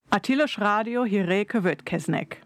A Tilos Rádió hírei következnek.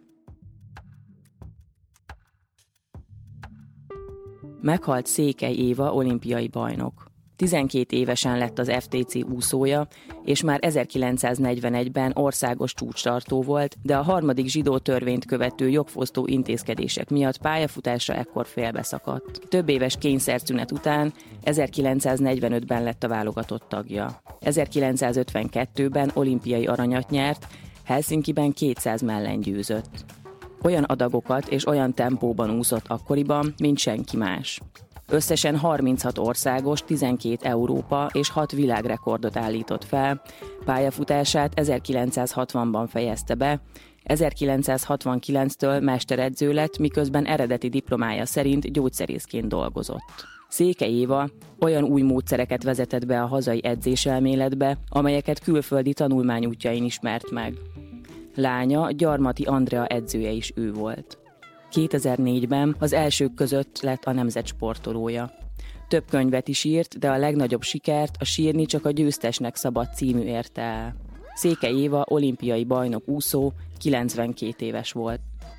Meghalt Székely Éva olimpiai bajnok. 12 évesen lett az FTC úszója, és már 1941-ben országos csúcstartó volt, de a harmadik zsidó törvényt követő jogfosztó intézkedések miatt pályafutása ekkor félbeszakadt. Több éves kényszerszünet után 1945-ben lett a válogatott tagja. 1952-ben olimpiai aranyat nyert, Helsinkiben 200 mellen győzött. Olyan adagokat és olyan tempóban úszott akkoriban, mint senki más. Összesen 36 országos, 12 Európa és 6 világrekordot állított fel, pályafutását 1960-ban fejezte be, 1969-től mesteredző lett, miközben eredeti diplomája szerint gyógyszerészként dolgozott. Székely Éva olyan új módszereket vezetett be a hazai edzéselméletbe, amelyeket külföldi tanulmányútjain ismert meg. Lánya, Gyarmati Andrea edzője is ő volt. 2004-ben az elsők között lett a nemzet sportolója. Több könyvet is írt, de a legnagyobb sikert a Sírni csak a győztesnek szabad című érte el. Székely Éva olimpiai bajnok úszó, 92 éves volt.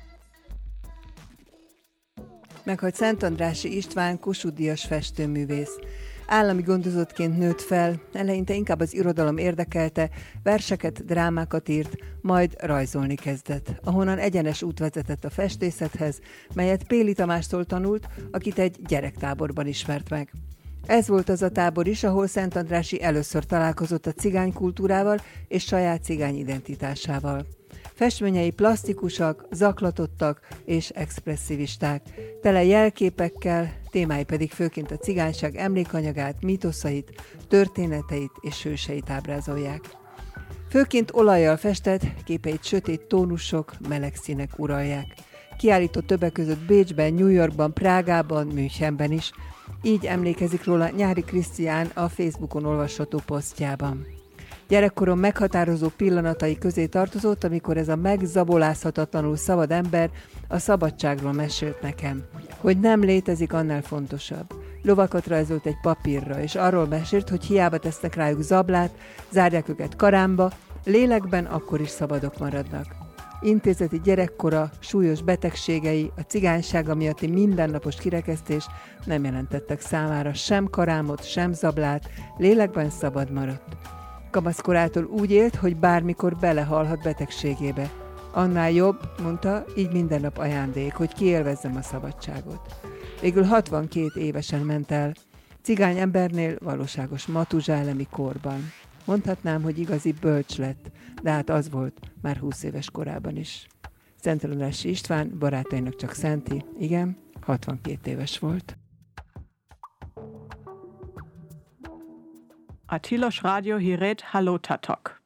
Meghalt Szentandrássy István, Kossuth-díjas festőművész. Állami gondozottként nőtt fel, eleinte inkább az irodalom érdekelte, verseket, drámákat írt, majd rajzolni kezdett, ahonnan egyenes út vezetett a festészethez, melyet Péli Tamástól tanult, akit egy gyerektáborban ismert meg. Ez volt az a tábor is, ahol Szentandrássy először találkozott a cigány kultúrával és saját cigány identitásával. Festményei plastikusak, zaklatottak és expresszivisták, tele jelképekkel, témái pedig főként a cigányság emlékanyagát, mítoszait, történeteit és hőseit ábrázolják. Főként olajjal festett, képeit sötét tónusok, meleg színek uralják. Kiállított többek között Bécsben, New Yorkban, Prágában, Münchenben is. Így emlékezik róla Nyári Krisztián a Facebookon olvasható posztjában. Gyerekkorom meghatározó pillanatai közé tartozott, amikor ez a megzabolázhatatlanul szabad ember a szabadságról mesélt nekem. Hogy nem létezik annál fontosabb. Lovakat rajzolt egy papírra, és arról mesélt, hogy hiába tesznek rájuk zablát, zárják őket karámba, lélekben akkor is szabadok maradnak. Intézeti gyerekkora, súlyos betegségei, a cigánysága miatti mindennapos kirekesztés nem jelentettek számára sem karámot, sem zablát, lélekben szabad maradt. Kamaszkorától úgy élt, hogy bármikor belehalhat betegségébe. Annál jobb, mondta, így minden nap ajándék, hogy kiélvezzem a szabadságot. Végül 62 évesen ment el, cigány embernél valóságos matuzsálemi korban. Mondhatnám, hogy igazi bölcs lett, de hát az volt már 20 éves korában is. Szentandrássy István barátainak csak Szenti, igen, 62 éves volt. A Tilos Rádió hírét hallottátok.